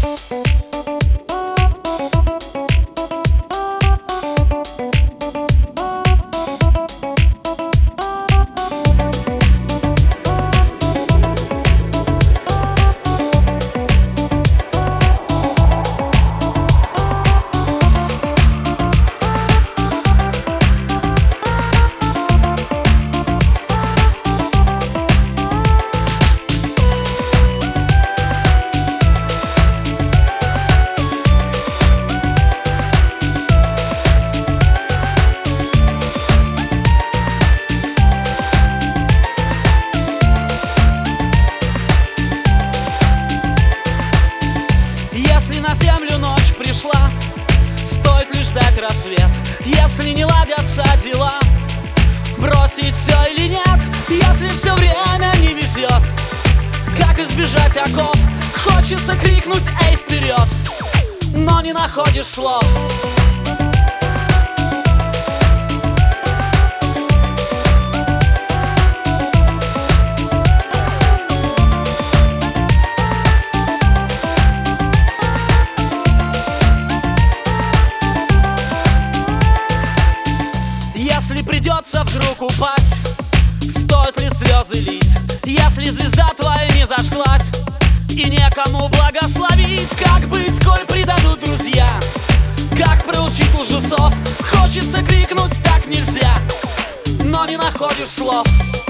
Если на землю ночь пришла, стоит лишь ждать рассвет. Если не ладятся дела, бросить все или нет. Если все время не везет, как избежать оков? Хочется крикнуть: эй, вперед! Но не находишь слов. Если придется вдруг упасть, стоит ли слезы лить? Если звезда твоя не зажглась и некому благословить, как быть, коль предадут друзья? Как проучить лжецов? Хочется крикнуть: так нельзя, но не находишь слов.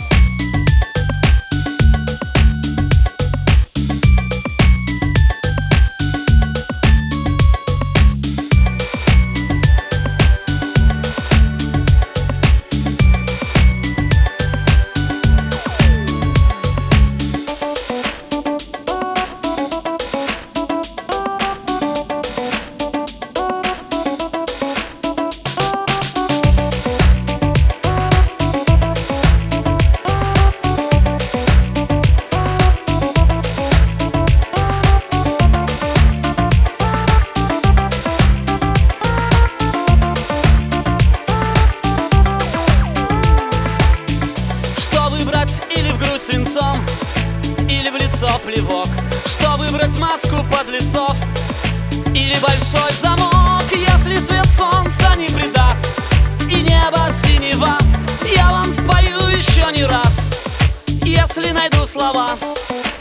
Или в грудь свинцом, или в лицо плевок? Что выбрать, маску подлецов или большой замок? Если свет солнца не предаст и небо синева, я вам спою еще не раз, если найду слова.